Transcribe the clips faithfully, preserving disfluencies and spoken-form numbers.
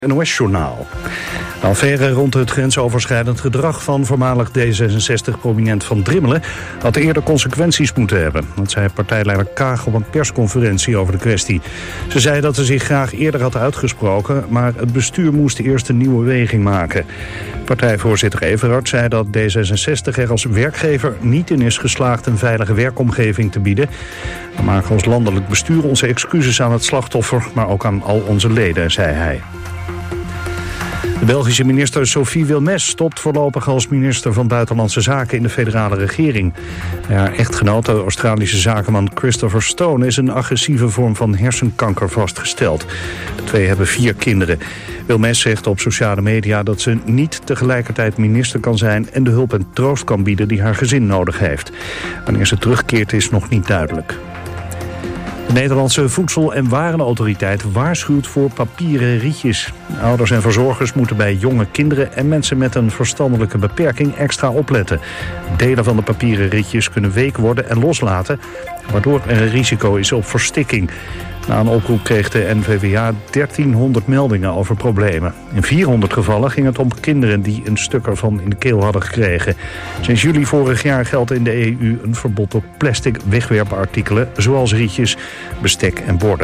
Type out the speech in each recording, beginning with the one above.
N O S-journaal. De affaire rond het grensoverschrijdend gedrag van voormalig D zesenzestig-prominent Van Drimmelen had eerder consequenties moeten hebben. Dat zei partijleider Kaag op een persconferentie over de kwestie. Ze zei dat ze zich graag eerder had uitgesproken, maar het bestuur moest eerst een nieuwe weging maken. Partijvoorzitter Everhard zei dat D zesenzestig er als werkgever niet in is geslaagd een veilige werkomgeving te bieden. We maken als landelijk bestuur onze excuses aan het slachtoffer, maar ook aan al onze leden, zei hij. De Belgische minister Sophie Wilmès stopt voorlopig als minister van Buitenlandse Zaken in de federale regering. Haar echtgenoot, de Australische zakenman Christopher Stone, is een agressieve vorm van hersenkanker vastgesteld. De twee hebben vier kinderen. Wilmès zegt op sociale media dat ze niet tegelijkertijd minister kan zijn en de hulp en troost kan bieden die haar gezin nodig heeft. Wanneer ze terugkeert is nog niet duidelijk. De Nederlandse Voedsel- en Warenautoriteit waarschuwt voor papieren rietjes. Ouders en verzorgers moeten bij jonge kinderen en mensen met een verstandelijke beperking extra opletten. Delen van de papieren rietjes kunnen week worden en loslaten, waardoor er een risico is op verstikking. Na een oproep kreeg de N V W A dertienhonderd meldingen over problemen. In vierhonderd gevallen ging het om kinderen die een stuk ervan in de keel hadden gekregen. Sinds juli vorig jaar geldt in de E U een verbod op plastic wegwerpartikelen, zoals rietjes, bestek en borden.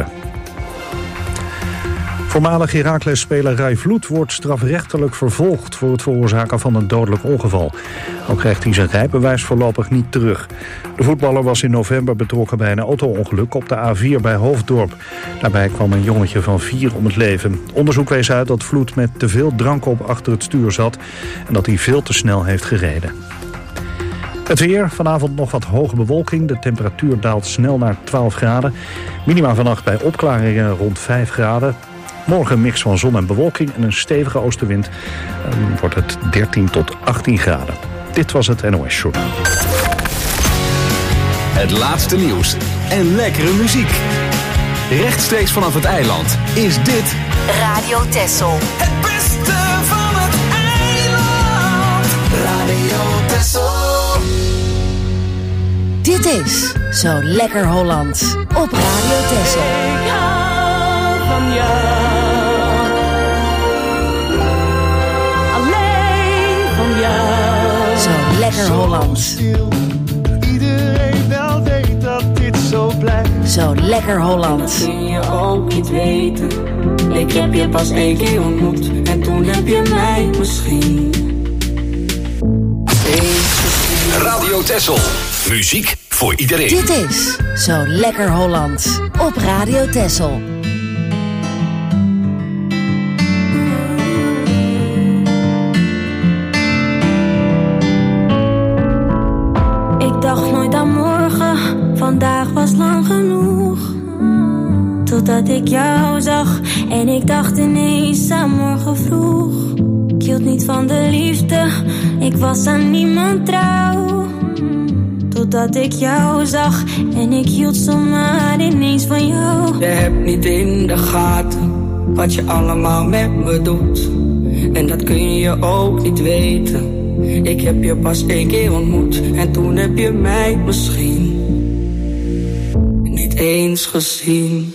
Voormalig Heracles-speler Rai Vloed wordt strafrechtelijk vervolgd voor het veroorzaken van een dodelijk ongeval. Ook krijgt hij zijn rijbewijs voorlopig niet terug. De voetballer was in november betrokken bij een auto-ongeluk op de A vier bij Hoofddorp. Daarbij kwam een jongetje van vier om het leven. Onderzoek wees uit dat Vloed met te veel drank op achter het stuur zat en dat hij veel te snel heeft gereden. Het weer, vanavond nog wat hoge bewolking. De temperatuur daalt snel naar twaalf graden. Minima vannacht bij opklaringen rond vijf graden. Morgen een mix van zon en bewolking en een stevige oostenwind. Dan wordt het dertien tot achttien graden. Dit was het N O S-journaal. Het laatste nieuws en lekkere muziek. Rechtstreeks vanaf het eiland is dit Radio Texel. Het beste van het eiland. Radio Texel. Dit is Zo Lekker Hollands op Radio Texel. Ik hou van jou. Zo Lekker Hollands. Iedereen wel weet dat dit zo blijft. Zo Lekker Hollands. Dat kun je ook niet weten. Ik heb je pas één keer ontmoet en toen heb je mij misschien eens gezien. Radio Texel. Muziek voor iedereen. Dit is Zo Lekker Hollands op Radio Texel. Vandaag was lang genoeg, totdat ik jou zag en ik dacht ineens aan morgen vroeg. Ik hield niet van de liefde, ik was aan niemand trouw, totdat ik jou zag en ik hield zomaar ineens van jou. Je hebt niet in de gaten wat je allemaal met me doet, en dat kun je ook niet weten. Ik heb je pas één keer ontmoet en toen heb je mij misschien niet eens gezien.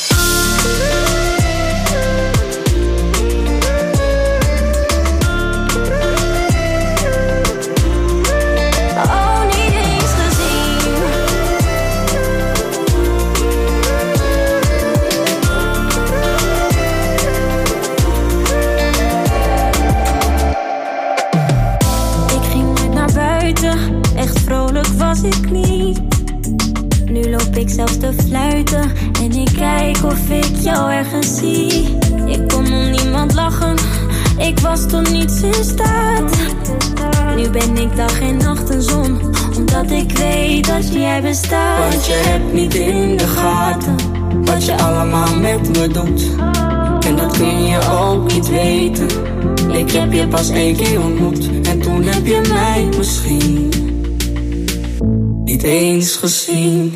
Oh, niet eens gezien. Ik ging nooit naar buiten, echt vrolijk was ik niet. Nu loop ik zelfs te fluiten en ik kijk of ik jou ergens zie. Ik kon om niemand lachen, ik was tot niets in staat. Nu ben ik dag en nacht een zon, omdat ik weet dat jij bestaat. Want je hebt niet in de gaten wat je allemaal met me doet, en dat kun je ook niet weten. Ik heb je pas één keer ontmoet en toen heb je mij misschien niet eens gezien.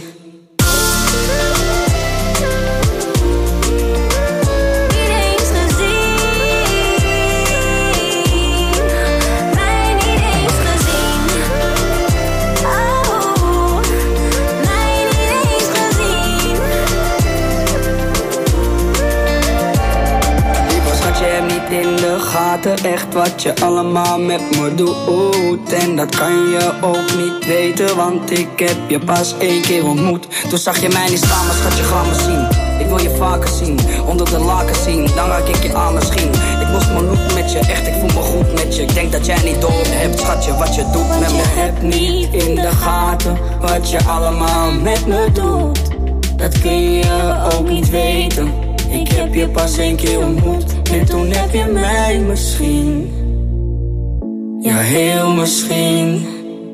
in de gaten, echt wat je allemaal met me doet. En dat kan je ook niet weten, want ik heb je pas één keer ontmoet. Toen zag je mij niet staan, maar schat, je gaat me zien. Ik wil je vaker zien, onder de laken zien. Dan raak ik je aan misschien. Ik moest me loop met je, echt, ik voel me goed met je. Ik denk dat jij niet door hebt, schatje, wat je doet met me. Je hebt niet in de gaten, wat je allemaal met me doet. Dat kun je ook niet weten. Ik heb je pas één keer ontmoet. En toen heb je mij misschien. Ja, heel misschien.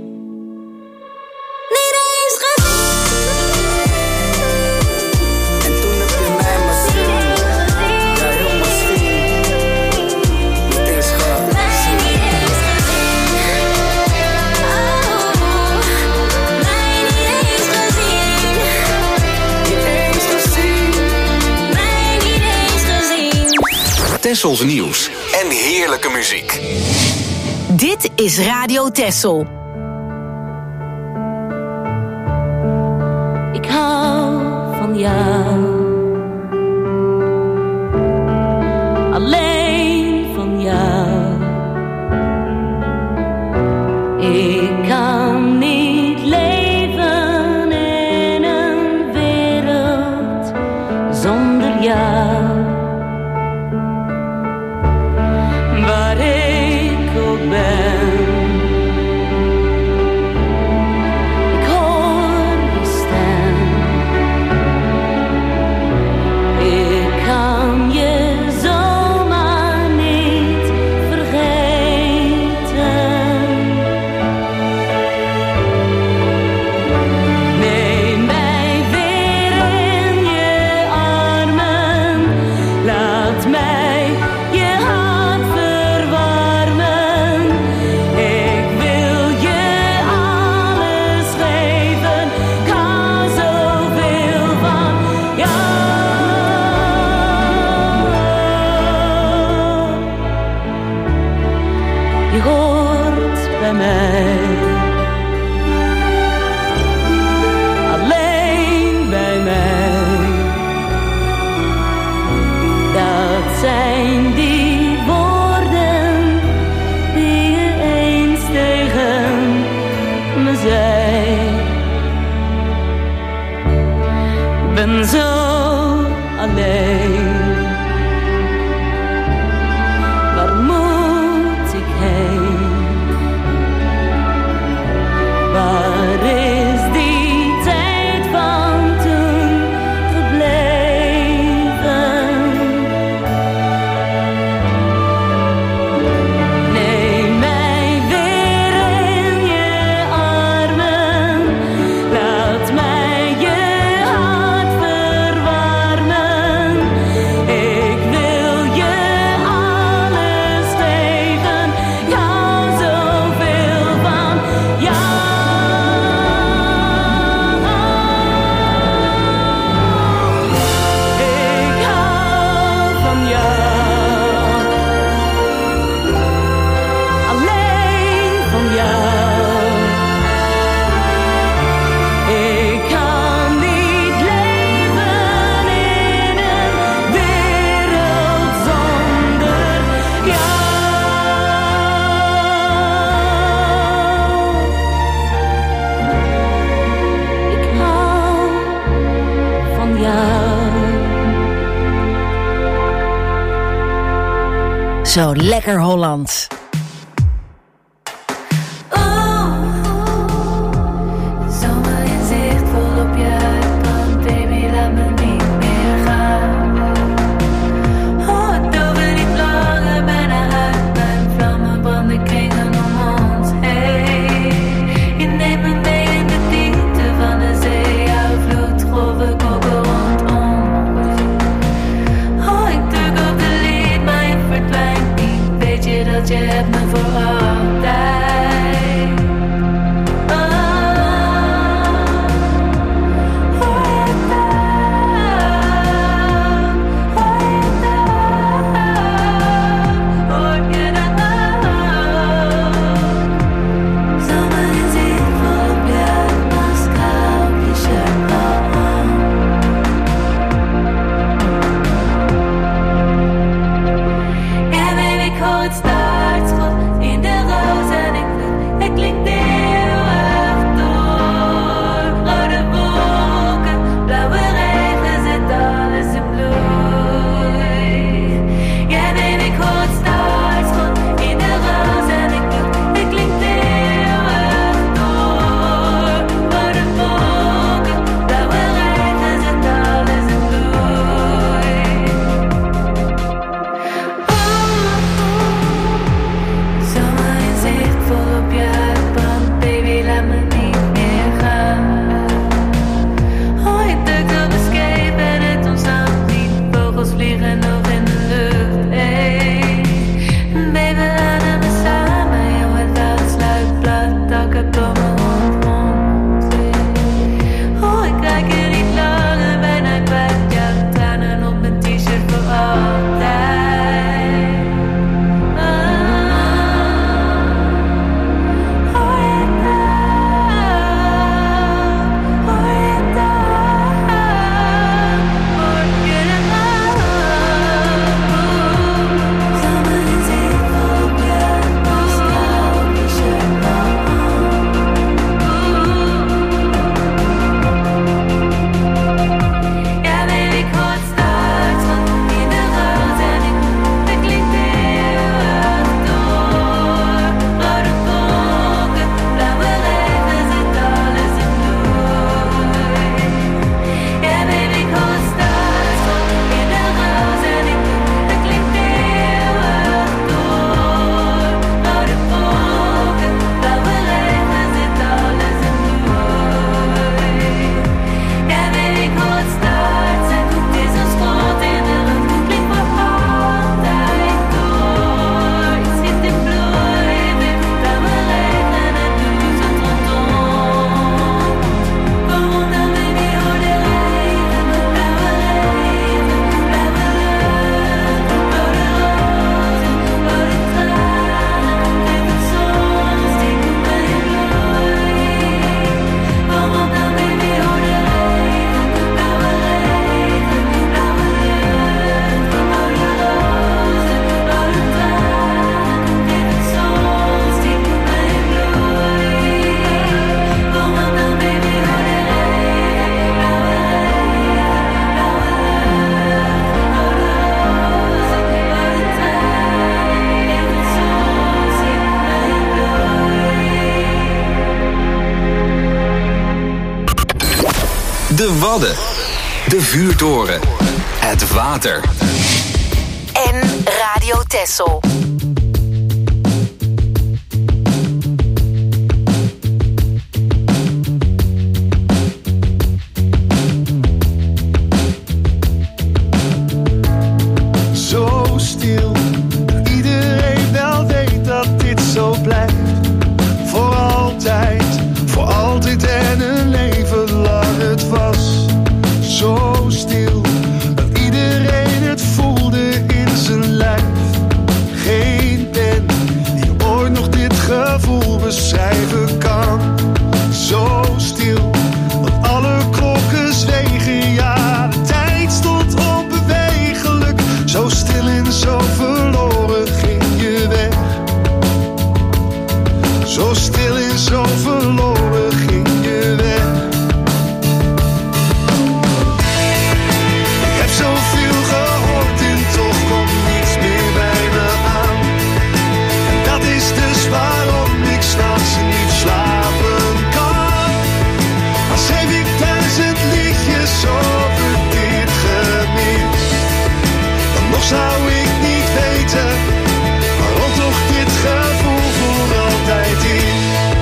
Tessels nieuws en heerlijke muziek. Dit is Radio Tessel. Ik hou van jou. Alleen van jou. Ik kan niet leven in een wereld zonder jou. Waar ik ook ben, ik hoor je stem. Ik kan je zomaar niet vergeten. Neem mij weer in je armen, laat mij je hart verwarmen. Ik wil je alles geven, ik hou zoveel van jou. Je hoort bij mij, alleen bij mij. Dat zijn die woorden die je eens tegen me zei. Ik ben zo alleen. Waar moet ik heen? Waar is die tijd van toen gebleven? Neem mij weer in je armen, laat mij je hart verwarmen. Ik wil je alles geven, ik hou zoveel van jou. Ik hou van jou, alleen van jou. Ik kan niet leven in een wereld zonder jou. Ik hou van jou. Zo lekker Hollands. Zomer in zicht, vol op je uitbrand, baby, laat me niet meer gaan. Oh, het over niet langer, bijna uit mijn vlammen, branden kringen om ons heen. Je neemt me mee in de diepte van de zee, jouw vloedgolven koken rondom ons. Oh, ik druk op de lid, maar je verdwijnt niet, weet je dat je hebt me De Wadden. De vuurtoren. Het water. En Radio Texel. Zo stil, iedereen wel weet dat dit zo blijft. Voor altijd, voor altijd en een leven lang het was. Zo stil, dat iedereen het voelde in zijn lijf. Geen pen die ooit nog dit gevoel beschrijven kan. Zo stil, dat alle klokken zwegen, ja, de tijd stond onbewegelijk. Zo stil en zo verloren ging je weg. Zo stil en zo verloren ging je weg. Ik heb zoveel gehoord en toch komt niets meer bij me aan. En dat is dus waarom ik 's nachts niet slapen kan. Maar schreef ik duizend liedjes over dit gemis, dan nog zou ik niet weten waarom toch dit gevoel voor altijd is.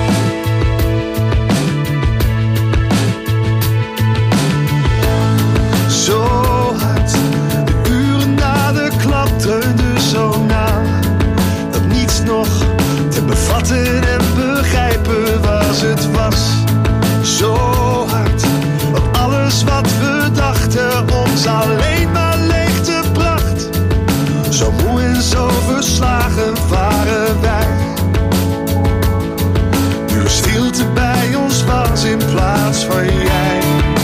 Zo hard, de uren na de klap dreunden zo na, dat niets nog te bevatten en begrijpen was het was. Zo hard, dat alles wat we dachten ons alleen maar leegte bracht. Zo moe en zo verslagen waren wij, nu er stilte bij ons was in plaats van jij.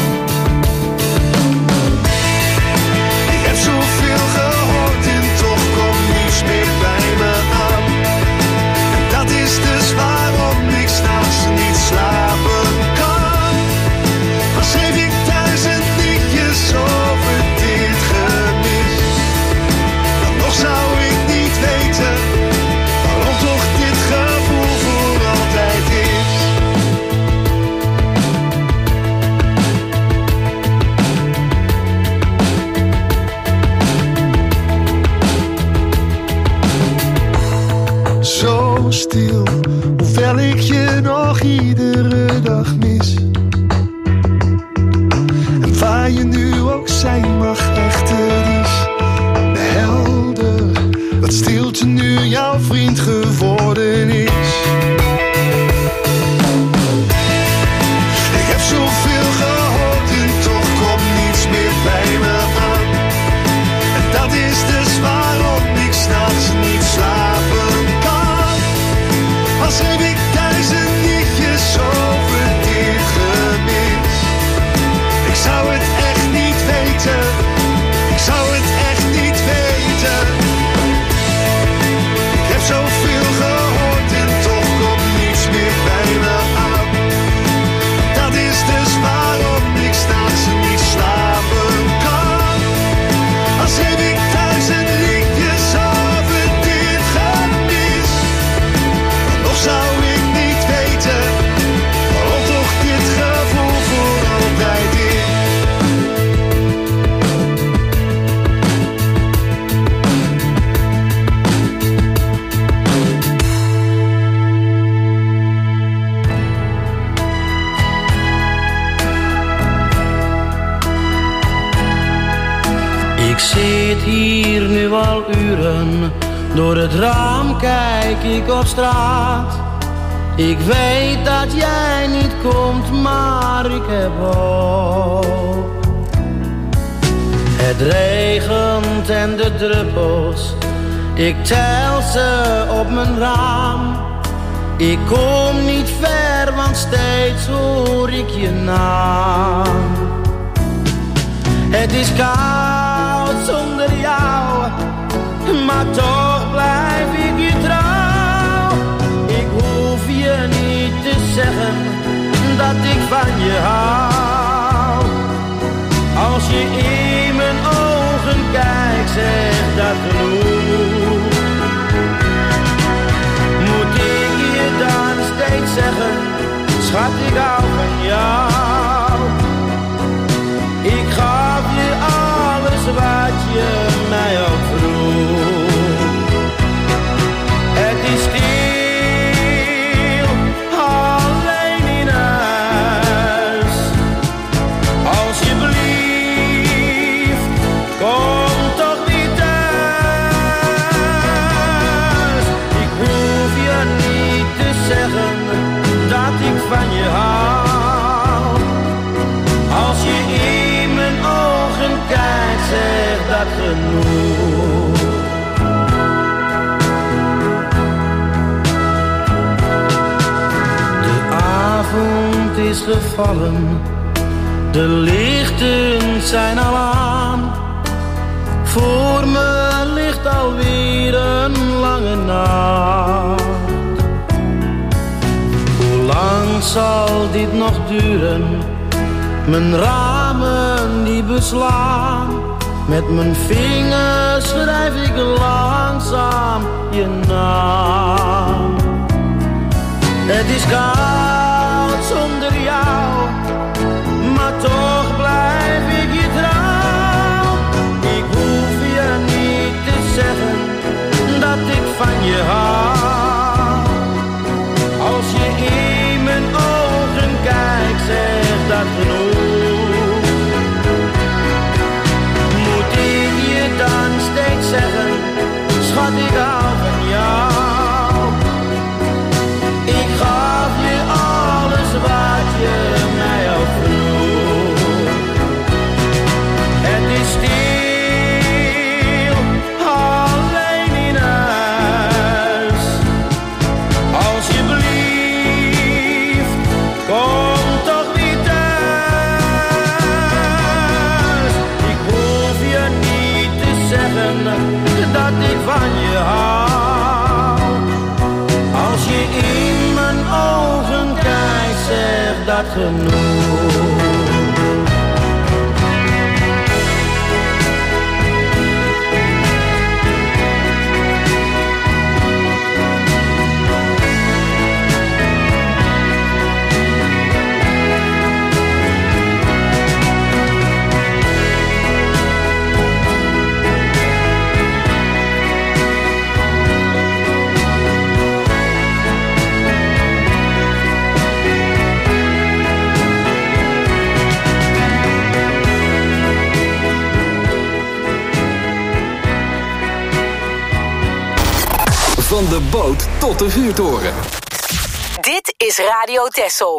Ik heb zoveel gehoord en toch komt niets meer bij me aan. En dat is dus waarom ik 's nachts niet slapen kan. Maar schreef ik duizend liedjes over dit gemis, dan nog zou ik niet weten waarom toch dit gevoel voor altijd is. Zo stil, hoewel ik je nog iedere dag mis. En waar je nu ook zijn mag, echt het is helder dat stilte nu jouw vriend geworden is. Ik heb zoveel gehoord en toch komt niets meer bij me aan. En dat is dus waarom ik 's nachts niet slapen kan. Als heb ik duizend liedjes over dit gemis, ik zou het echt niet weten, ik zou het echt niet weten. Ik heb zoveel gehoord en toch komt niets meer bij me aan. Dat is dus waarom ik 's nachts niet slapen kan. Als heb ik duizend liedjes over dit gemis, dan nog zou ik niet weten waarom toch dit gevoel voor altijd is. Ik zit hier nu al uren, door het raam kijk ik op straat. Ik weet dat jij niet komt, maar ik heb hoop. Het regent en de druppels, ik tel ze op mijn raam. Ik kom niet ver, want steeds hoor ik je naam. Het is koud zonder jou, maar toch blijf ik je trouw. Ik hoef je niet te zeggen dat ik van je hou. Als je in mijn ogen kijkt, zegt dat genoeg. Moet ik je dan steeds zeggen, schat, ik hou van jou. genoeg. De avond is gevallen, de lichten zijn al aan. Voor me ligt alweer een lange nacht. Hoe lang zal dit nog duren? Mijn ramen die beslaan. Met mijn vingers schrijf ik langzaam je naam. Het is koud zonder jou, maar toch blijf ik je trouw. Ik hoef je niet te zeggen dat ik van je hou. Als je in mijn ogen kijkt, zegt dat genoeg. Moet ik je dan steeds zeggen, schat, ik hou van jou. Ik gaf je alles wat je mij ook vroeg. Het is stil, alleen in huis. Alsjeblieft, kom toch weer thuis. Ik hoef je niet te zeggen dat ik van je hou. Als je in mijn ogen kijkt, zegt dat genoeg. Van de boot tot de vuurtoren. Dit is Radio Texel.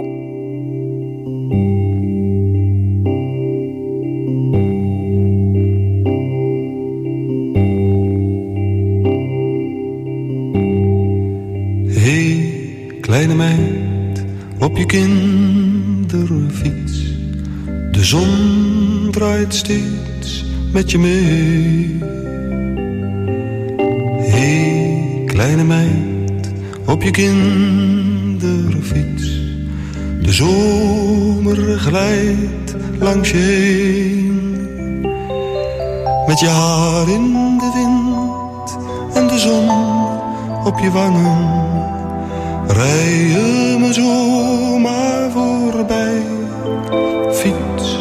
Hey, kleine meid, op je kinderfiets. De zon draait steeds met je mee. Hey, kleine meid, op je kinderfiets. De zomer glijdt langs je heen. Met je haar in de wind en de zon op je wangen. Rij je me zomaar voorbij, fiets.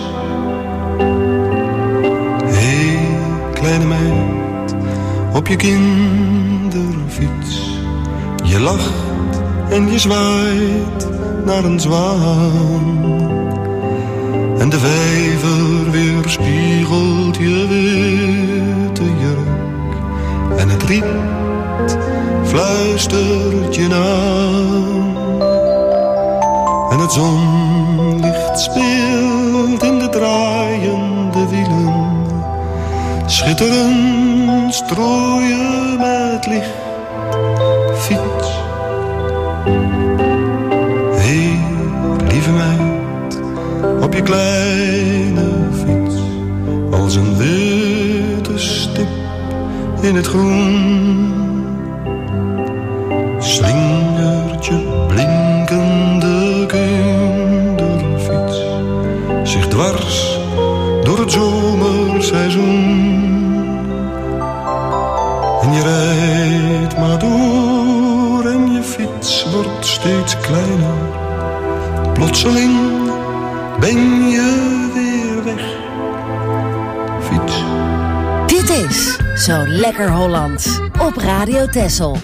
Hey, kleine meid, op je kinderfiets. Je lacht en je zwaait naar een zwaan. En de vijver weerspiegelt je witte jurk. En het riet fluistert je naam. En het zonlicht speelt in de draaiende wielen. Schitterend strooien met licht, fiets. Hé, hey, lieve meid, op je kleine fiets. Als een witte stip in het groen. Slingert je blinkende kinderfiets zich dwars door het zomerseizoen. En je rijdt maar door en je fiets wordt steeds kleiner. Plotseling ben je weer weg, fiets. Dit is Zo Lekker Hollands op Radio Texel.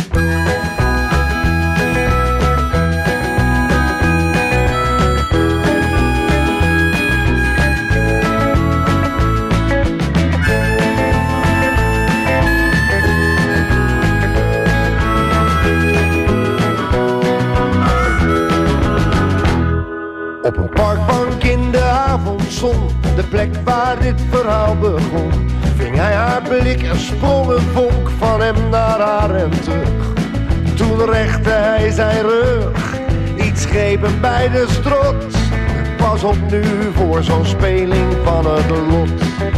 Op een parkbank in de avondzon, de plek waar dit verhaal begon, ving blik en sprong een vonk van hem naar haar en terug. Toen rechtte hij zijn rug, iets greep hem bij de strot. Pas op nu voor zo'n speling van het lot.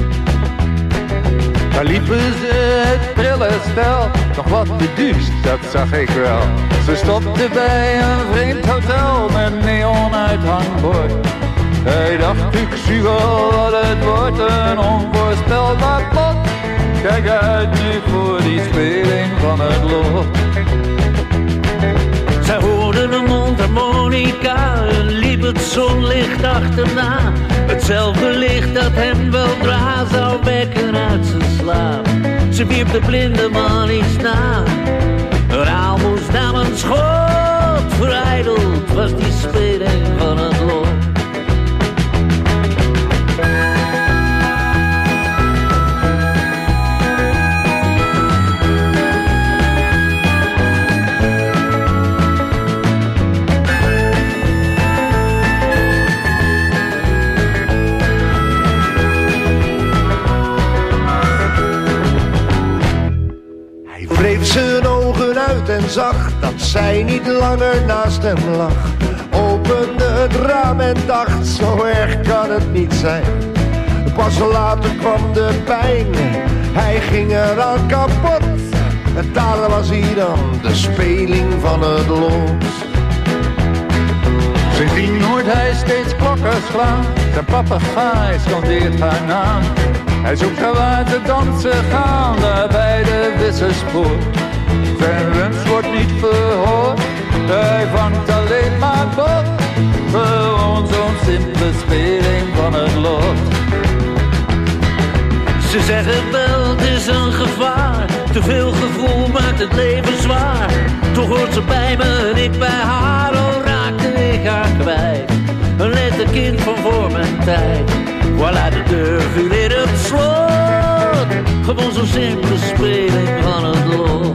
Daar liepen ze het prille stel, nog wat beduust, dat zag ik wel. Ze stopte bij een vreemd hotel met neonuithangbord. Hij dacht, ik zie wel wat het wordt, een onvoorspelbaar plot. Kijk uit nu voor die speling van het lot. Zij hoorden een mondharmonica en liep het zonlicht achterna. Hetzelfde licht dat hem weldra zou wekken uit zijn slaap. Ze wierp de blinde man iets na. Een aalmoes nam een schot, verijdeld was die speling van het lot. Wreef zijn ogen uit en zag dat zij niet langer naast hem lag. Opende het raam en dacht, zo erg kan het niet zijn. Pas later kwam de pijn, hij ging eraan kapot. En daar was hij dan, de speling van het lot. Sindsdien hoort hij steeds klokken slaan, zijn papegaai scandeert haar naam. Hij zoekt haar waar te dansen gaan, daar bij de wisserspoort. Zijn wens wordt niet verhoord, hij vangt alleen maar bot. Gewoon zo'n simpele speling van het lot. Ze zeggen wel, het is een gevaar. Te veel gevoel maakt het leven zwaar. Toch hoort ze bij me en ik bij haar. Oh, raakte ik haar kwijt. Een letterkind van voor mijn tijd. Voilà, de deur viel in het slot. Gewoon zo'n simpele speling van het lot.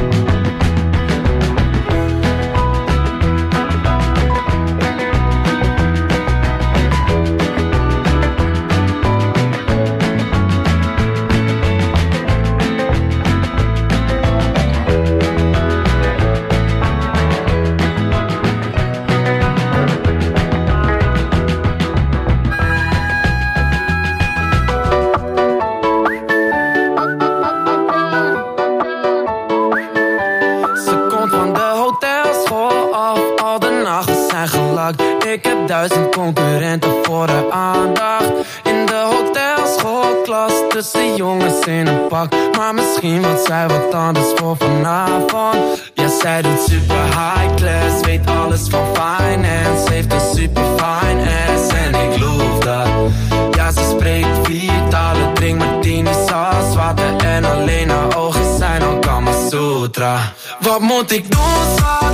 Ik heb duizend concurrenten voor de aandacht. In de hotelschoolklas tussen jongens in een pak. Maar misschien wordt zij wat anders voor vanavond. Ja, zij doet super high class, weet alles van finance. Heeft een super fine ass en ik loof dat. Ja, ze spreekt vier talen, drink martini, saus, water en alleen haar ogen zijn al Kama Sutra. Wat moet ik doen, schat?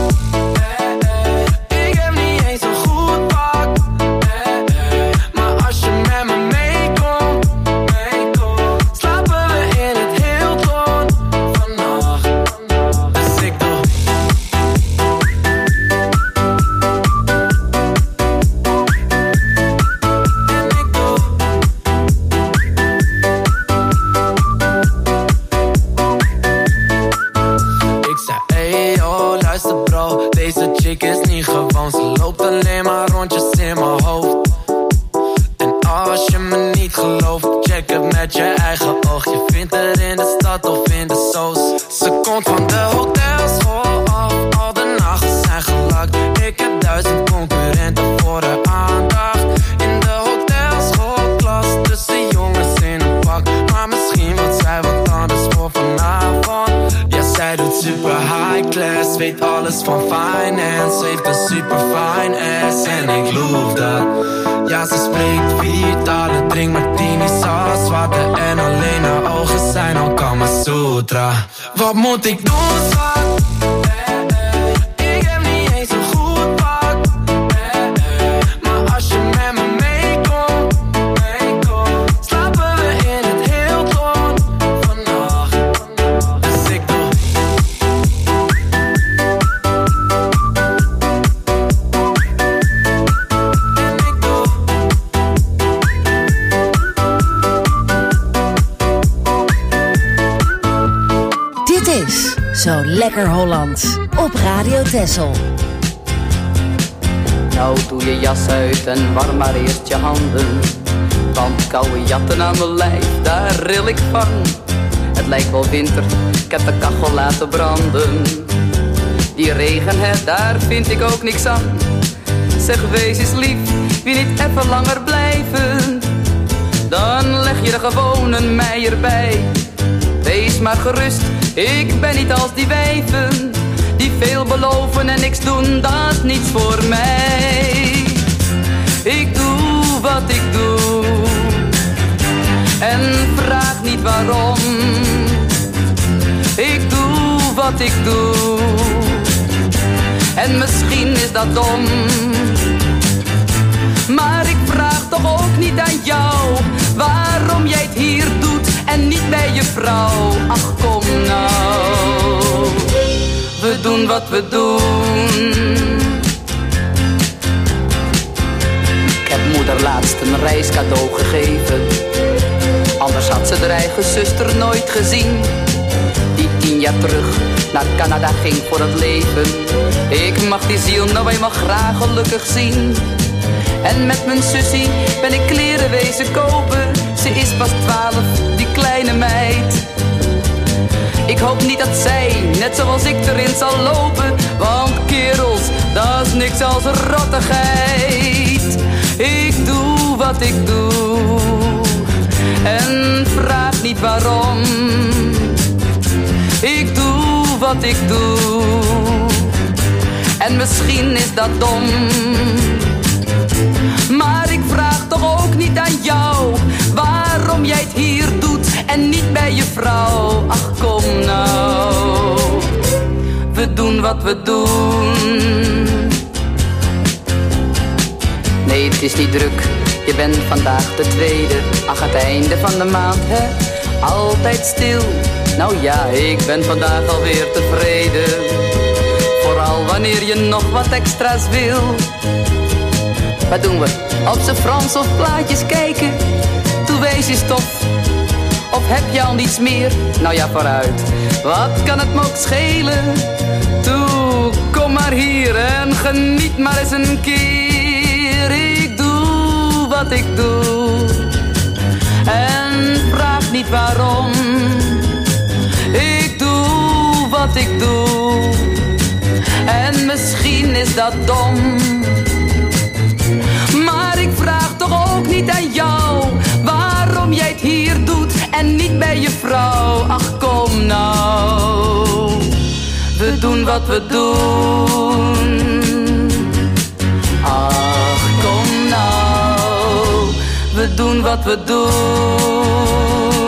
Weet alles van finance, heeft een super fine ass en ik loof dat. Ja, ze spreekt vier talen, drink martini, saus, water en alleen haar ogen zijn al Kama Sutra. Wat moet ik doen, schat? Ik heb niet eens een goed pak. Maar als je met me meekomt, meekomt, slapen we in het Hilton vannacht. Dus ik doe is Zo Lekker Hollands op Radio Texel. Nou, doe je jas uit en warm maar eerst je handen. Want koude jatten aan mijn lijf, daar ril ik van. Het lijkt wel winter, ik heb de kachel laten branden. Die regen, hè, daar vind ik ook niks aan. Zeg, wees eens lief, wie niet even langer blijven. Dan leg je er gewoon een meier bij. Wees maar gerust, ik ben niet als die wijven. Die veel beloven en niks doen, dat is niets voor mij. Ik doe wat ik doe en vraag niet waarom. Ik doe wat ik doe en misschien is dat dom. Maar ik vraag toch ook niet aan jou waarom jij het hier doet en niet bij je vrouw. Ach, kom nou, we doen wat we doen. Ik heb moeder laatst een reiscadeau gegeven. Anders had ze haar eigen zuster nooit gezien. Die tien jaar terug naar Canada ging voor het leven. Ik mag die ziel nou eenmaal graag gelukkig zien. En met mijn sussie ben ik kleren wezen kopen. Ze is pas twaalf, die kleine meid. Ik hoop niet dat zij, net zoals ik, erin zal lopen. Want kerels, dat is niks als rottigheid. Ik doe wat ik doe en vraag niet waarom. Ik doe wat ik doe en misschien is dat dom. Maar ik vraag toch ook niet aan jou waarom jij het hier doet en niet bij je vrouw. Ach, kom nou, we doen wat we doen. Nee, het is niet druk, je bent vandaag de tweede. Ach, het einde van de maand, hè, altijd stil. Nou ja, ik ben vandaag alweer tevreden. Vooral wanneer je nog wat extra's wil. Wat doen we? Op z'n Frans of plaatjes kijken? Toe wees je stof. Of heb je al niets meer? Nou ja, vooruit. Wat kan het me ook schelen? Toe, kom maar hier en geniet maar eens een keer. Ik doe wat ik doe en vraag niet waarom. Ik doe wat ik doe en misschien is dat dom. Maar ik vraag toch ook niet aan jou waarom jij het hier doet en niet bij je vrouw. Ach, kom nou, we doen wat we doen. Ach, kom nou, we doen wat we doen.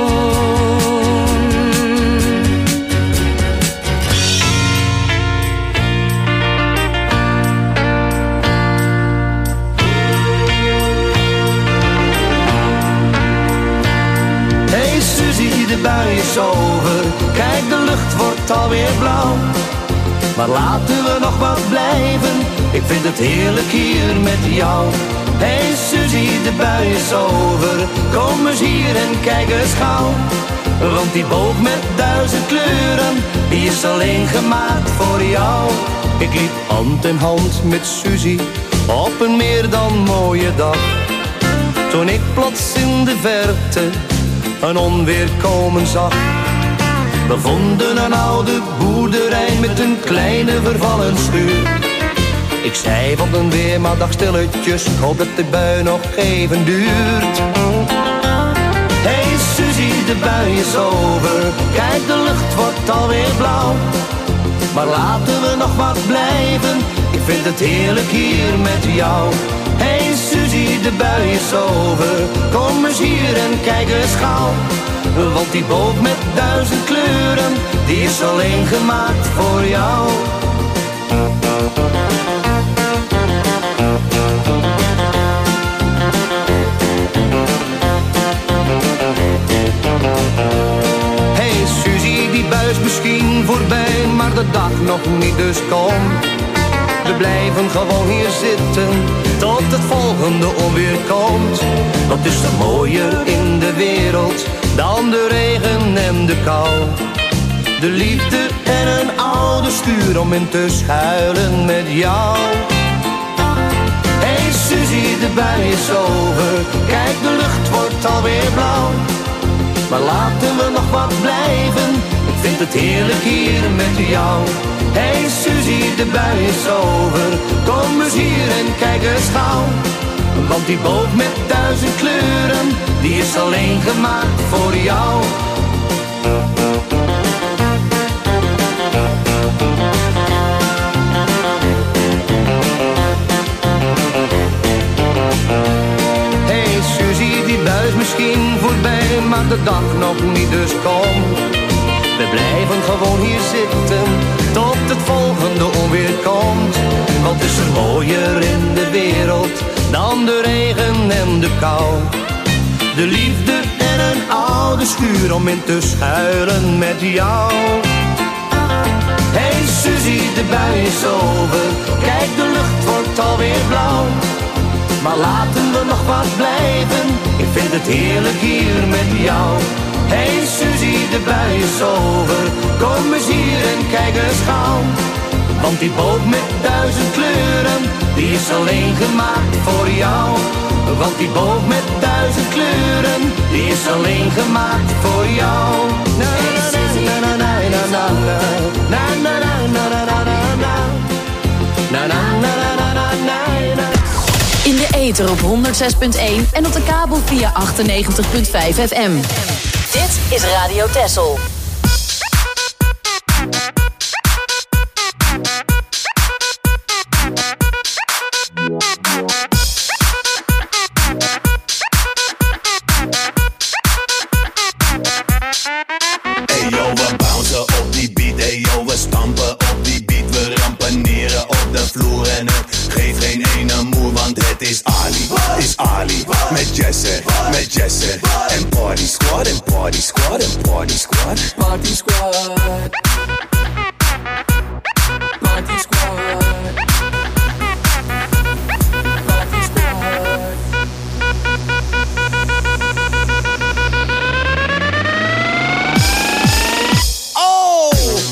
De bui is over, kijk de lucht wordt alweer blauw. Maar laten we nog wat blijven, ik vind het heerlijk hier met jou. Hey Suzie, de bui is over, kom eens hier en kijk eens gauw. Want die boog met duizend kleuren, die is alleen gemaakt voor jou. Ik liep hand in hand met Suzie, op een meer dan mooie dag. Toen ik plots in de verte een onweer komen zag. We vonden een oude boerderij met een kleine vervallen schuur. Ik zei van een weer, maar dacht stilletjes, ik hoop dat de bui nog even duurt. Hey Suzie, de bui is over, kijk de lucht wordt alweer blauw. Maar laten we nog wat blijven, ik vind het heerlijk hier met jou. Hey Suzie, de bui is over, kom eens hier en kijk eens gauw. Want die boot met duizend kleuren, die is alleen gemaakt voor jou. Hey Suzie, die bui is misschien voorbij, maar de dag nog niet, dus kom. We blijven gewoon hier zitten, tot het volgende onweer komt. Wat is er mooier in de wereld dan de regen en de kou? De liefde en een oude schuur om in te schuilen met jou. Hey Suzie, de bui is over. Kijk, de lucht wordt alweer blauw. Maar laten we nog wat blijven. Ik vind het heerlijk hier met jou. Hey Suzie, de bui is over. Kom eens hier en kijk eens gauw. Want die boot met duizend kleuren, die is alleen gemaakt voor jou. Hey Suzie, die bui is misschien voorbij, maar de dag nog niet, dus kom. We blijven gewoon hier zitten, tot het volgende onweer komt. Wat is er mooier in de wereld dan de regen en de kou? De liefde en een oude schuur om in te schuilen met jou. Hey Suzie, de bui is over. Kijk, de lucht wordt alweer blauw. Maar laten we nog wat blijven. Ik vind het heerlijk hier met jou. Hey Suzie, de bui is over. Kom eens hier en kijk eens gauw. Want die boot met duizend kleuren, die is alleen gemaakt voor jou. Want die boot met duizend kleuren, die is alleen gemaakt voor jou. Na na na na na na na na na na na na na na na na. In de ether op honderd zes punt één en op de kabel via achtennegentig komma vijf F M. Dit is Radio Texel. Met Jesse, met Jesse en Party Squad, en Party Squad, en Party Squad. Party Squad. Party Squad. Party Squad. Oh!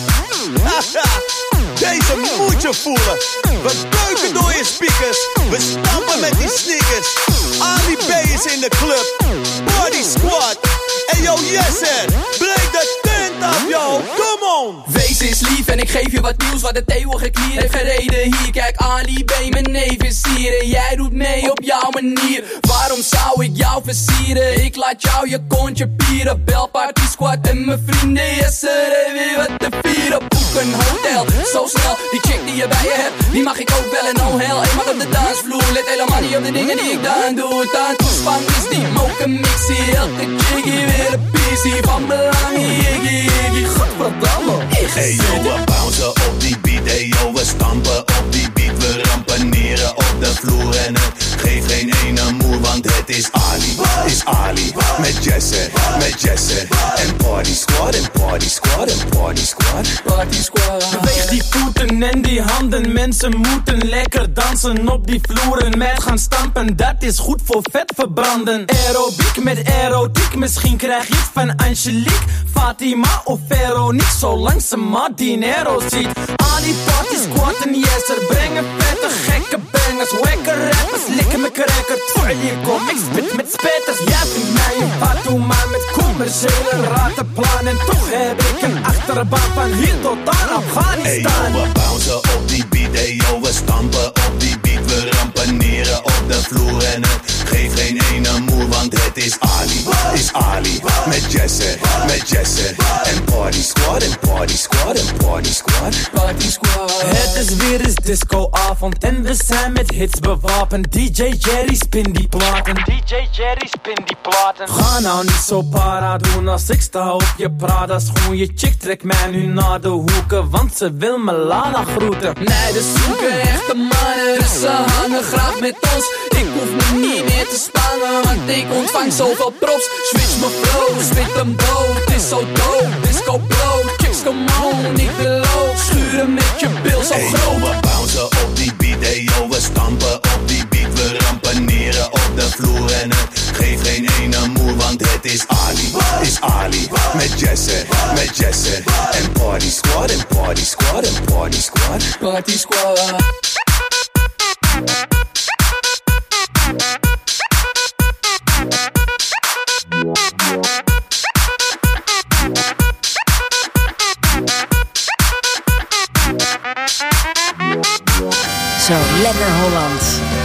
Deze moet je voelen. We beuken door je speakers. We stampen met die sneakers. Ali B is in de club. Party Squad. Hey yo Jesse, breek de tent af yo. Come on. Wees eens lief en ik geef je wat nieuws. Wat de eeuwige klier heeft gereden hier. Kijk Ali B, mijn neef is hier. En jij doet mee op jouw manier. Waarom zou ik jou versieren? Ik laat jou je kontje pieren. Bel Party Squad en mijn vrienden. Yes er en weer wat te vieren. Boek een hotel, zo snel. Die chick die je bij je hebt, die mag ik ook wel en oh hell. Eenmaal op de dansvloer, let helemaal niet op de dingen die ik dan doe. Dan toespan is die moken mixie. Elke jiggy weer een pissie. Van belang, jiggy, jiggy. Godverdamme, ik hey yo, we bouncen op die beat. Hey yo, we stampen op die beat. We rampaneren op de vloer en het geeft geen ene moer. Want het is Ali, is Ali. Met Jesse, met Jesse en Party Squad, en Party Squad, en Party Squad. Party Squad. Beweeg die voeten en die handen. Mensen moeten lekker dansen op die vloeren. Met gaan stampen, dat is goed voor vet verbranden. Aerobiek met erotiek. Misschien krijg je het van Angelique, Fatima of Veronique. Zolang ze maar dinero ziet. Ali Party Squad en yes, er brengen vette gekke bangers. Wekker rappers, likken me cracker. Terwijl je kom, ik spit met spetters. Jij vindt mij een partout, maar met commerciële ratenplan. En toch heb ik een achterbaan van hier tot aan Afghanistan. Hey yo, we bouncen op die beat. Hey yo, we stampen op die beat. We rampaneren op de vloer en het geeft geen ene moer. Want het is Ali, is Ali. Met Jesse, met Jesse en Party Squad, en Party Squad, en Party Squad. Party Squad. Het is weer eens discoavond en we zijn met hits bewapend. D J Jerry spin die platen. D J Jerry spin die platen. Ga nou niet zo para doen als ik sta op je Prada schoen. Je chick trekt mij nu naar de hoeken, want ze wil me Lala groeten. Meiden zoeken echte mannen, dus ze hangen graag met ons. Ik hoef me niet meer te spannen, want ik ontvang zoveel props. Switch me flow, spit hem dood, het is zo dope. Disco blow, chicks come on, ik wil low. Schuren met je bil zo hey groot. Yo, we bouncen op die beat. Hey yo, we stampen op die beat. We rampaneren op de vloer en het geeft geen ene moer. Want want het is Ali, is Ali. Met Jesse, met Jesse. En Party Squad, en Party Squad, en Party Squad. Party Squad. Zo, lekker Holland.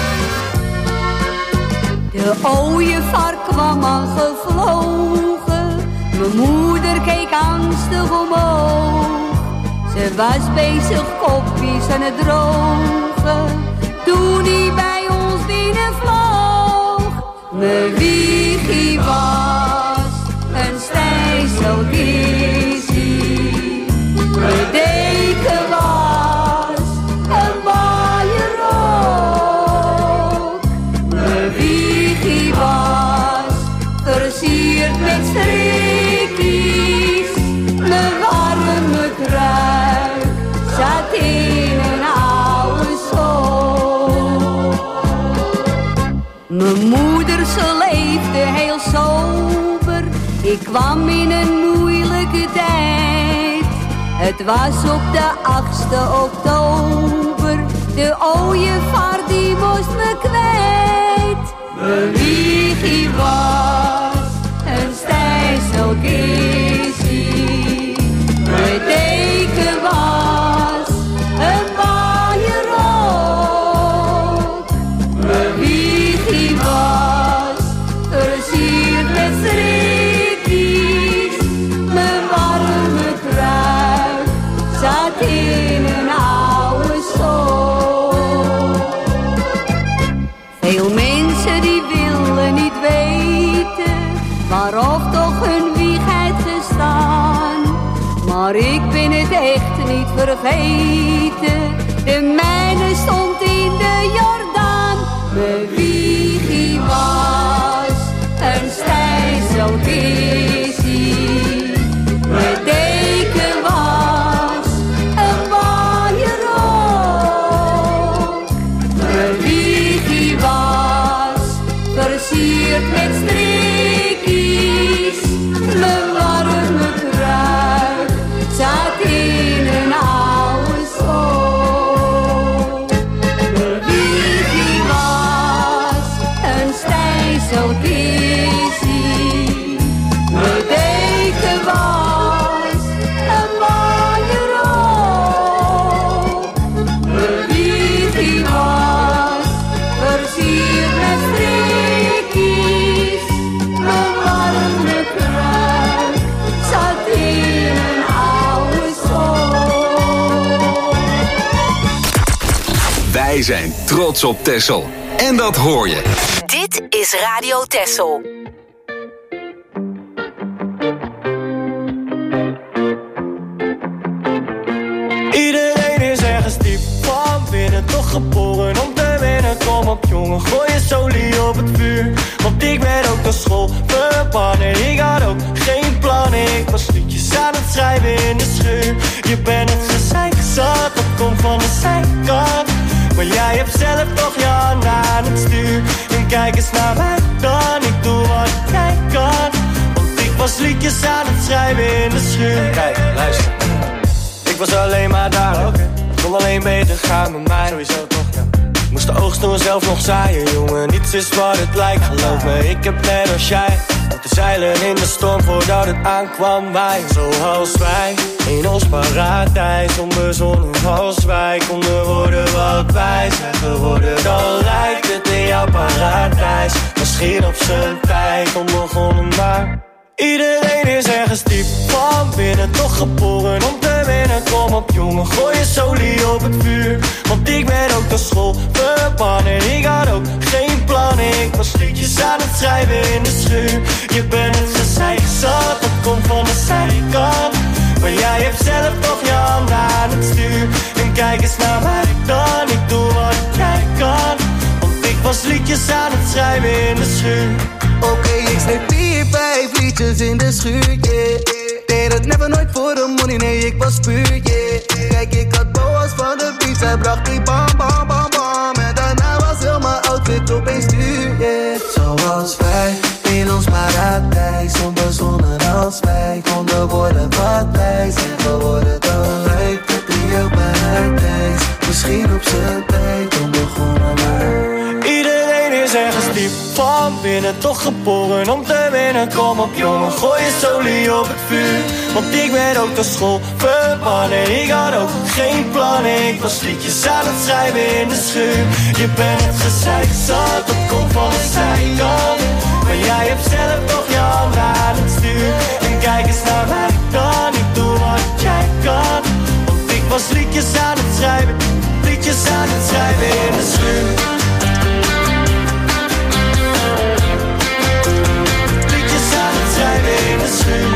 De ooievaar kwam aangevlogen. Mijn moeder keek angstig omhoog. Ze was bezig kopjes aan het drogen. Toen hij bij ons binnenvloog. Mijn wiegie was een stijzelkissie. Mijn deken was een waaierrook. Mijn wiegie was versierd met strikjes. Mijn warme kruik zat in een oude sok. Mijn moeder, ze leefde heel sober. Ik kwam in een moeilijke tijd. Het was op de achtste oktober. De ooievaar die moest me kwijt. Mijn wiegie was een stijzelkissie. Mijn deken was een waaierrook. Mijn wiegie was versierd met strikjes. Mijn warme kruik zat in een oude sok. Veel mensen die willen niet weten waarop toch hun wieg heeft gestaan. Maar ik ben het echt niet vergeten. De mijne stond in de Jordaan. Mijn wiegie was een stijzelkissie. Mijn deken was een waaierrook. Mijn wiegie was versierd met strikjes. Mijn warme kruik zat in een oude sok. Mijn wiegie was een stijzelkissie. Mijn deken was een waaierrook. Mijn wiegie was versierd met strikjes. Mijn warme kruik zat in een oude sok. Wij zijn trots op Texel. En dat hoor je. Dit is Radio Texel. Iedereen is ergens diep van binnen, toch geboren om te winnen. Kom op jongen, gooi je solie op het vuur. Want ik ben ook naar school verbannen. Ik had ook geen plannen. Ik was liedjes aan het schrijven in de schuur. Je bent het gezeik zat, dat komt van de zijkant. Maar jij hebt zelf toch je handen aan het stuur. En kijk eens naar mij dan, ik doe wat jij kan. Want ik was liedjes aan het schrijven in de schuur. Kijk, luister. Ik was alleen maar daar, okay. Het kon alleen beter gaan met mij. Sowieso toch, ja. Ik moest de oogst toen zelf nog zaaien, jongen. Niets is wat het lijkt, geloof me, ik heb net als jij moeten zeilen in de storm voordat het aankwam waaien. Zoals wij, in ons paradijs, onbezonnen als wij konden worden wat wij zijn geworden. Dan lijkt het in jouw paradijs, misschien op zijn tijd onbegonnen maar. Iedereen is ergens diep van binnen, toch geboren om te winnen. Kom op jongen, gooi je solie op het vuur. Want ik ben ook naar school verbannen. Ik had ook geen plannen. Ik was liedjes aan het schrijven in de schuur. Je bent het gezeik zat, dat komt van de zijkant. Maar jij hebt zelf toch je handen aan het stuur. En kijk eens naar mij dan, ik doe wat jij kan. Want ik was liedjes aan het schrijven in de schuur. Oké, okay, ik schreef vier, vijf liedjes in de schuur, yeah. Deed het never nooit voor de money, nee, ik was puur, yeah. Kijk, ik had boas van de beat, zij bracht die bam, bam, bam, bam. En daarna was heel mijn outfit opeens duur, yeah. Zoals wij, in ons paradijs. wijs. En we worden dan lijkt dat hij ook bij tijd. Misschien op zijn tijd, toen begonnen wij. Iedereen is ergens diep van binnen, toch geboren om te winnen. Kom op jongen, gooi je solie op het vuur. Want ik ben ook de school verbannen. Ik had ook geen plannen. Ik was liedjes aan het schrijven in de schuur. Je bent het gezeik zat, dat komt van de zijkant. Maar jij hebt zelf nog je hand aan het stuur. En kijk eens naar mij dan, ik doe wat jij kan. Want ik was liedjes aan het schrijven, liedjes aan het schrijven in de schuur. Liedjes aan het schrijven in de schuur.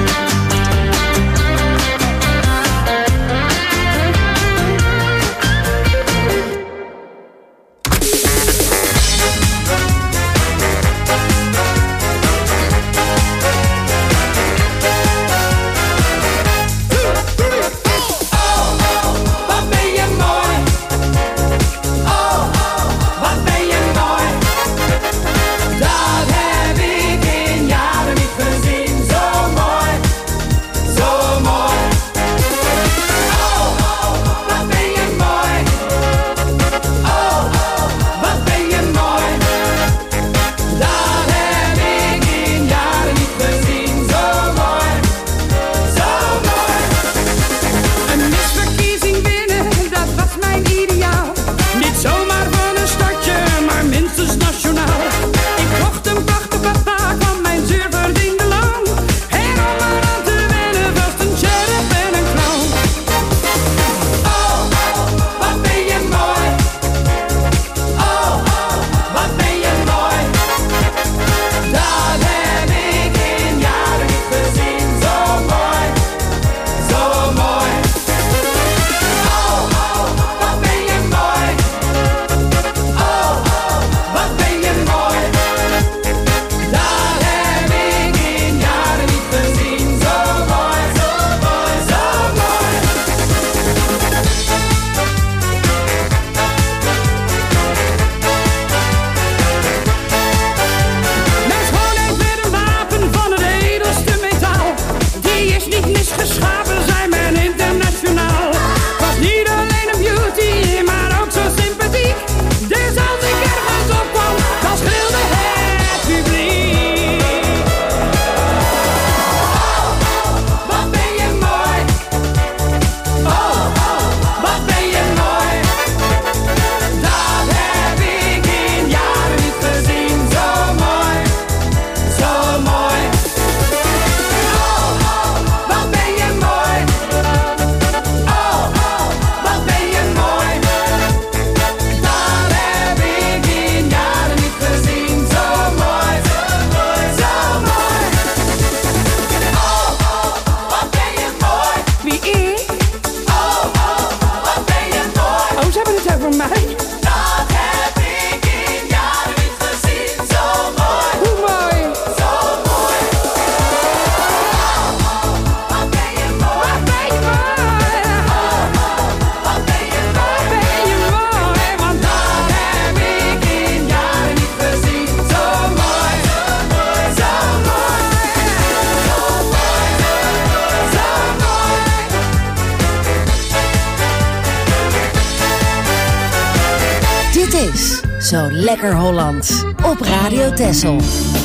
Zo lekker Hollands op Radio Texel.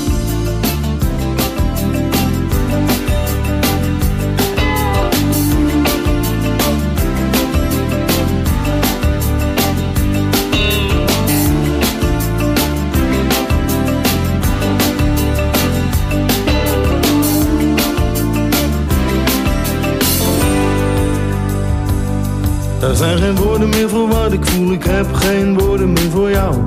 Er zijn geen woorden meer voor wat ik voel, ik heb geen woorden meer voor jou.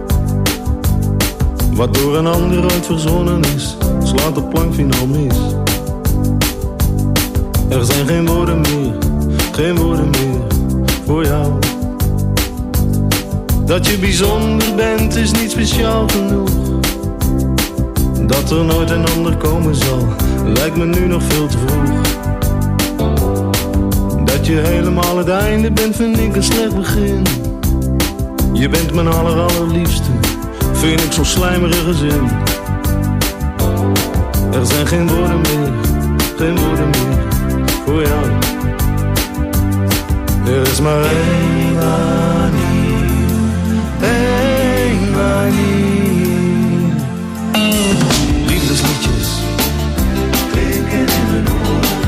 Wat door een ander ooit verzonnen is, slaat de plank finaal mis. Er zijn geen woorden meer, geen woorden meer voor jou. Dat je bijzonder bent is niet speciaal genoeg. Dat er nooit een ander komen zal, lijkt me nu nog veel te vroeg. Dat je helemaal het einde bent, vind ik een slecht begin. Je bent mijn aller allerliefste, vind ik zo'n slijmerige zin. Er zijn geen woorden meer, geen woorden meer voor jou. Er is maar één manier, één manier. Liefdesliedjes klinken in mijn oren.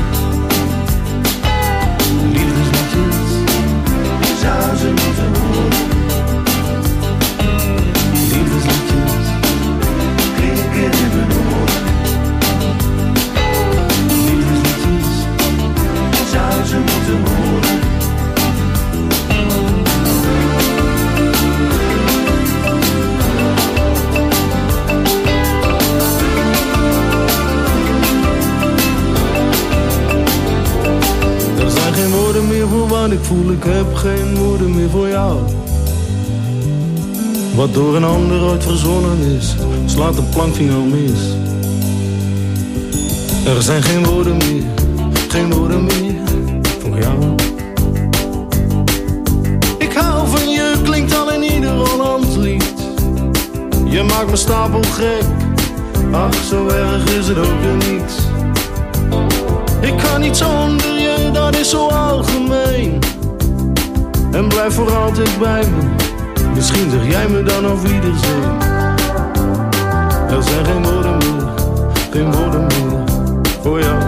Liefdesliedjes, zou ze moeten horen. Liefdesliedjes klinken in mijn oren. Liefdesliedjes, zou ze moeten horen. Er zijn geen woorden meer voor wat ik voel, ik heb geen woorden meer voor jou. Wat door een ander ooit verzonnen is, slaat de plankvinger mis. Er zijn geen woorden meer, geen woorden meer voor jou. Ik hou van je, klinkt al in ieder Hollands lied. Je maakt me stapel gek, ach zo erg is het ook weer niet. Ik kan niet zonder je, dat is zo algemeen. En blijf voor altijd bij me, misschien zeg jij me dan auf Wiedersehen. Er zijn geen woorden meer, geen woorden meer voor jou.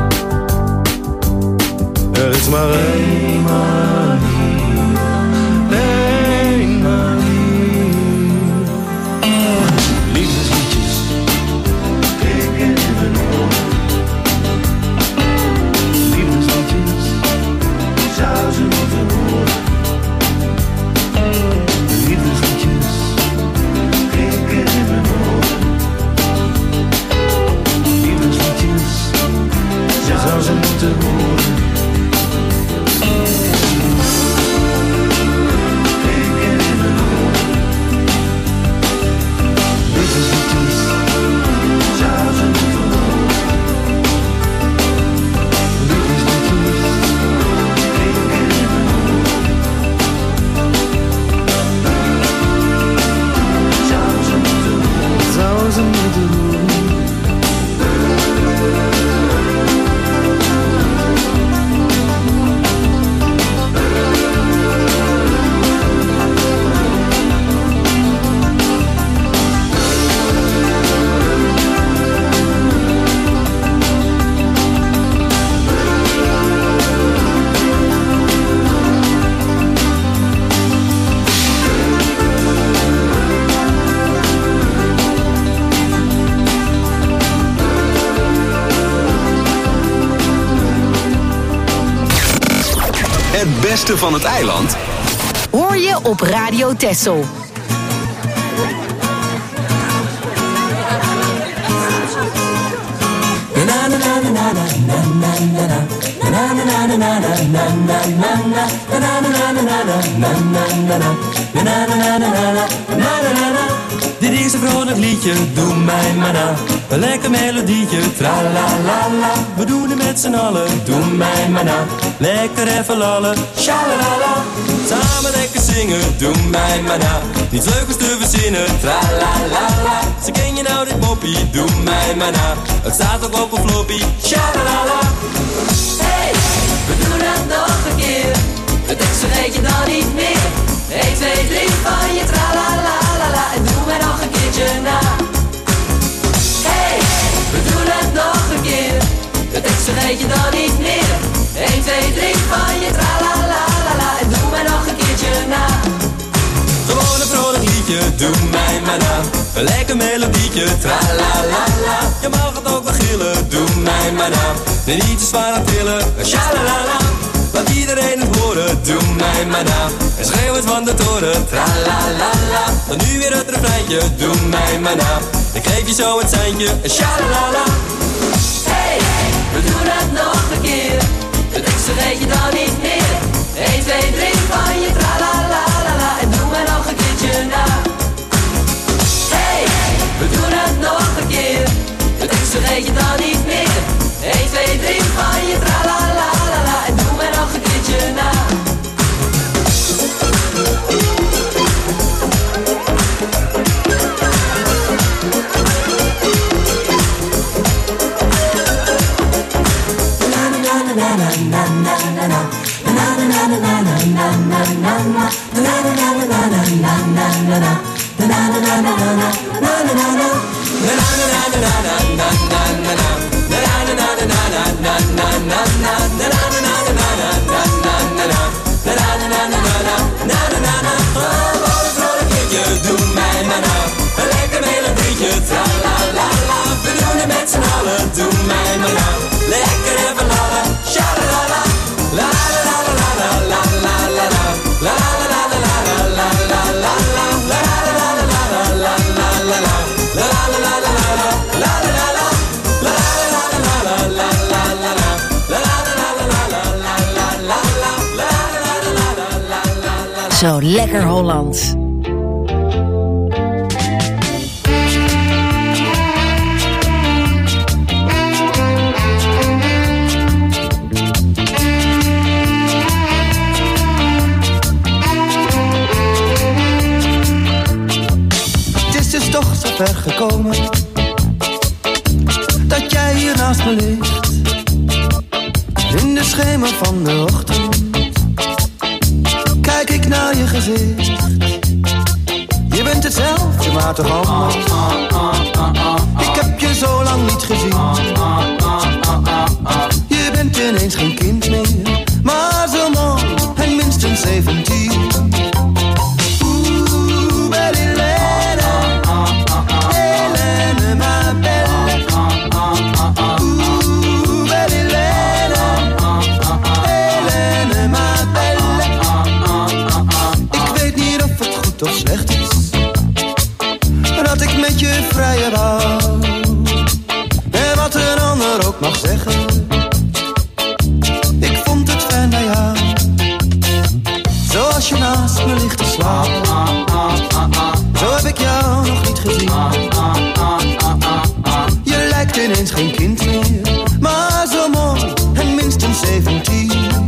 Er is maar één manier, één manier. Liefdesliedjes klinken in mijn oren. Liefdesliedjes, zou ze moeten horen. Liefdesliedjes klinken in mijn oren. Liefdesliedjes, zou ze moeten horen. Het beste van het eiland hoor je op Radio Texel. Dit is een vrolijk liedje, doe mij maar na. Een lekker melodietje, tra-la-la-la. We doen het met z'n allen, doe mij maar na. Lekker even lallen, sha-la-la-la. Samen lekker zingen, doe mij maar na. Niets leukers te verzinnen, tra-la-la-la. Ze ken je nou dit moppie, doe mij maar na. Het staat ook op een floppy, sha-la-la-la. Hey, we doen het nog een keer. Het tekst vergeet je dan niet meer. één, twee, drie van je tra-la-la-la-la. En doe mij nog een keertje na. Hey, we doen het nog een keer. Het tekst vergeet je dan niet meer. één, twee, drie van je tra-la-la-la-la. En doe mij nog een keertje na. Gewoon een vrolijk liedje, doe mij maar na. Een lekker melodietje, tra-la-la-la. Je mag het ook wel gillen, doe mij maar na. Nee, niet te zwaar aan tillen, sha-la-la-la. Laat iedereen het horen, doe mij maar na. En schreeuw het van de toren, tra-la-la-la. Dan nu weer het refreintje, doe mij maar na. Ik geef je zo het seintje, sha-la-la-la. Hey, we doen het nog een keer. De tekst vergeet je dan niet meer. één, twee, drie van je tra-la-la-la-la. En doe mij nog een keertje na. Hey, we doen het nog een keer. De tekst vergeet je dan niet meer. één, twee, drie van je tra-la-la-la-la. En doe mij nog een keertje na. Na na na na na na Doe mij maar nou een lekker melodietje, tra la la la. We doen het met z'n allen, doe mij maar nou lekker even lallen, sha la la la. La la la la la la la la la. La la la la la la la la la la. La la la la la la la la la la. La la la la la la la la la la. La la la la la la la la la la. La la la la la la la la la la. La la la la la la la la. Zo lekker Holland. Ver gekomen dat jij hier naast me ligt in de schemer van de ochtend. Kijk ik naar je gezicht, je bent hetzelfde maar toch anders. Ik heb je zo lang niet gezien, je bent ineens geen kind meer, maar zo mooi en minstens zeventien. Of slecht is dat ik met je vrije wou. En wat een ander ook mag zeggen, ik vond het fijn bij jou. Zoals je naast me ligt te slapen, zo heb ik jou nog niet gezien. Je lijkt ineens geen kind meer, maar zo mooi en minstens zeventien.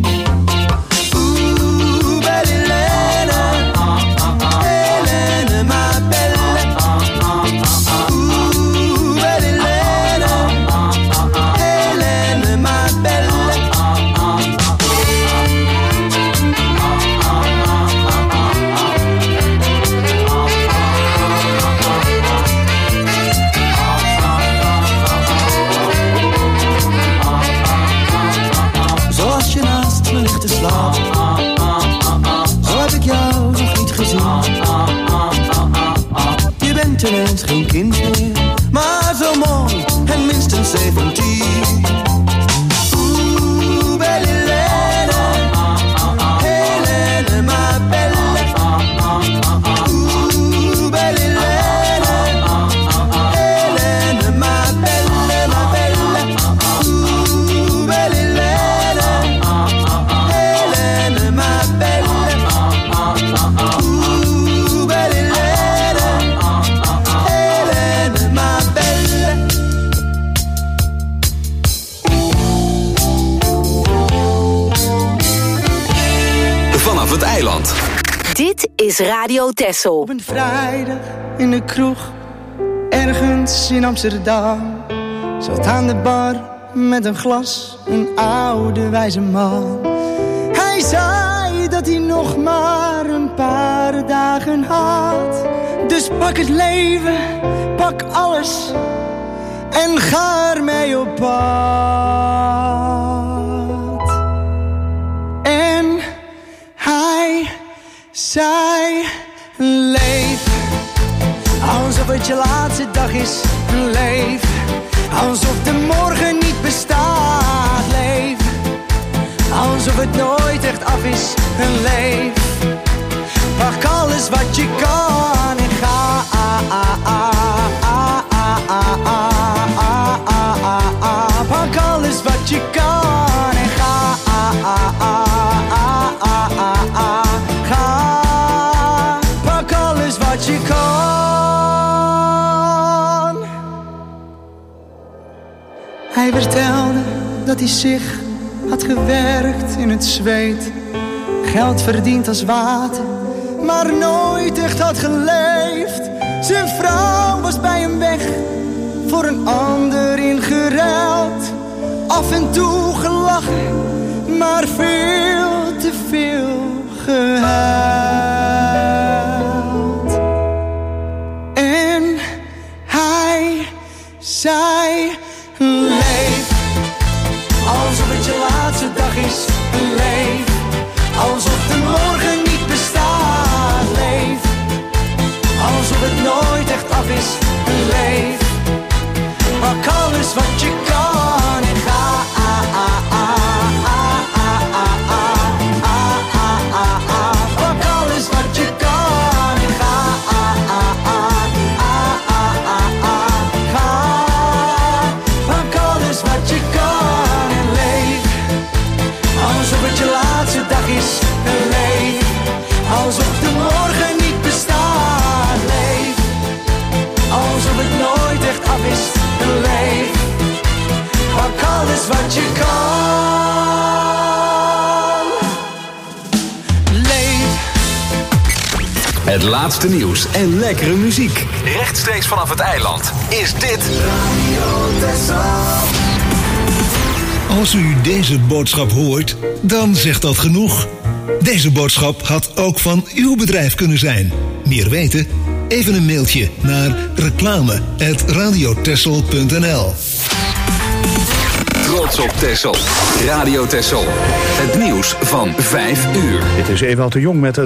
Ineens geen kind meer, maar zo mooi en minstens zeventien. Oeh, belle Helene, Helene, ma belle. Oeh, belle Helene, Helene, ma belle, ma belle. Oeh, belle Helene, Helene, ma belle. Oeh, belle Helene. Vanaf het eiland. Dit is Radio Texel. Op een vrijdag in de kroeg, ergens in Amsterdam, zat aan de bar met een glas een oude wijze man. Hij zei dat hij nog maar een paar dagen had. Dus pak het leven, pak alles en ga ermee op pad. En hij zei, leef alsof het je laatste dag is. Leef alsof de morgen niet bestaat. Leef alsof het nooit echt af is. Leef, pak alles wat je kan en ga. Pak alles wat je kan en ga. Ga, pak alles wat je kan. Hij vertelde dat hij zich had gewerkt in het zweet, geld verdiend als water, maar nooit echt had geleefd. Zijn vrouw was bij hem weg, voor een ander ingeruild. Af en toe gelachen, maar veel te veel gehuild. En hij zei, leef alsof het je laatste dag is. Leef alsof de morgen niet bestaat. Leef alsof het nooit echt af is. Leef, pak alles wat je kan en ga. Pak alles wat je kan en ga. Ga, pak alles wat je kan en leef alsof het je laatste dag is. Leef alsof de morgen niet bestaat. Leef alsof het nooit echt af is. Leef, pak alles wat je kan. Leef. Het laatste nieuws en lekkere muziek. Rechtstreeks vanaf het eiland is dit Radio Texel. Als u deze boodschap hoort, dan zegt dat genoeg. Deze boodschap had ook van uw bedrijf kunnen zijn. Meer weten? Even een mailtje naar reclame at radiotexel punt n l. Trots op Texel. Radio Texel. Het nieuws van vijf uur. Dit is Ewout de Jong met het